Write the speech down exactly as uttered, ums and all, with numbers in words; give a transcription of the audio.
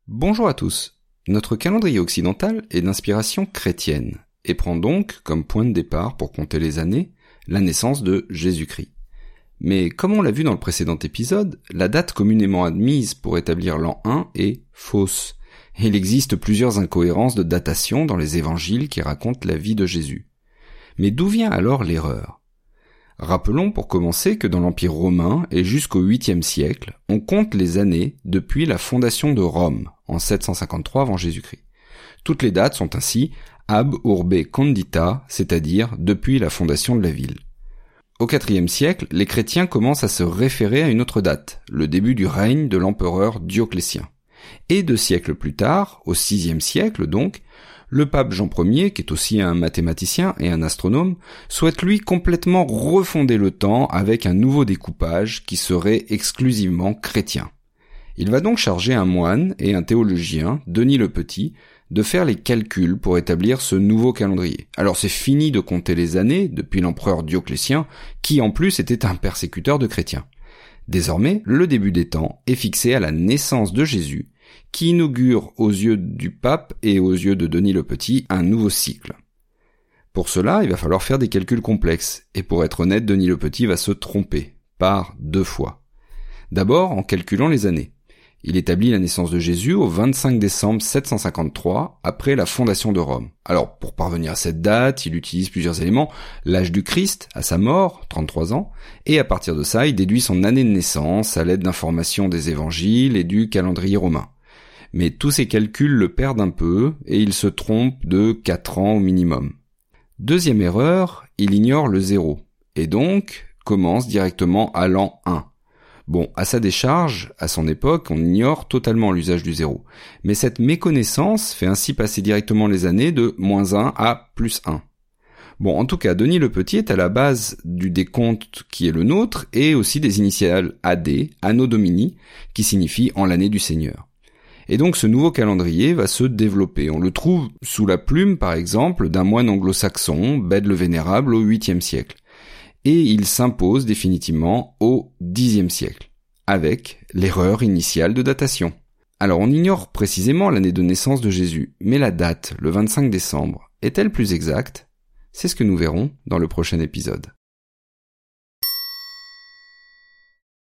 Bonjour à tous. Notre calendrier occidental est d'inspiration chrétienne et prend donc comme point de départ pour compter les années la naissance de Jésus-Christ. Mais comme on l'a vu dans le précédent épisode, la date communément admise pour établir l'an un est fausse. Et il existe plusieurs incohérences de datation dans les évangiles qui racontent la vie de Jésus. Mais d'où vient alors l'erreur ? Rappelons pour commencer que dans l'Empire romain et jusqu'au huitième siècle, on compte les années depuis la fondation de Rome, en sept cent cinquante-trois avant Jésus-Christ. Toutes les dates sont ainsi ab urbe condita, c'est-à-dire depuis la fondation de la ville. Au quatrième siècle, les chrétiens commencent à se référer à une autre date, le début du règne de l'empereur Dioclétien. Et deux siècles plus tard, au sixième siècle donc, le pape Jean Ier, qui est aussi un mathématicien et un astronome, souhaite lui complètement refonder le temps avec un nouveau découpage qui serait exclusivement chrétien. Il va donc charger un moine et un théologien, Denis le Petit, de faire les calculs pour établir ce nouveau calendrier. Alors c'est fini de compter les années depuis l'empereur Dioclétien, qui en plus était un persécuteur de chrétiens. Désormais, le début des temps est fixé à la naissance de Jésus, qui inaugure aux yeux du pape et aux yeux de Denis le Petit un nouveau cycle. Pour cela, il va falloir faire des calculs complexes, et pour être honnête, Denis le Petit va se tromper, par deux fois. D'abord, en calculant les années. Il établit la naissance de Jésus au vingt-cinq décembre sept cent cinquante-trois, après la fondation de Rome. Alors, pour parvenir à cette date, il utilise plusieurs éléments, l'âge du Christ, à sa mort, trente-trois ans, et à partir de ça, il déduit son année de naissance à l'aide d'informations des évangiles et du calendrier romain. Mais tous ces calculs le perdent un peu, et il se trompe de quatre ans au minimum. Deuxième erreur, il ignore le zéro, et donc commence directement à l'an un. Bon, à sa décharge, à son époque, on ignore totalement l'usage du zéro. Mais cette méconnaissance fait ainsi passer directement les années de moins un à plus un. Bon, en tout cas, Denis le Petit est à la base du décompte qui est le nôtre et aussi des initiales A D, Anno Domini, qui signifie en l'année du Seigneur. Et donc ce nouveau calendrier va se développer. On le trouve sous la plume, par exemple, d'un moine anglo-saxon, Bède le Vénérable, au huitième siècle. Et il s'impose définitivement au dixième siècle, avec l'erreur initiale de datation. Alors on ignore précisément l'année de naissance de Jésus, mais la date, le vingt-cinq décembre, est-elle plus exacte ? C'est ce que nous verrons dans le prochain épisode.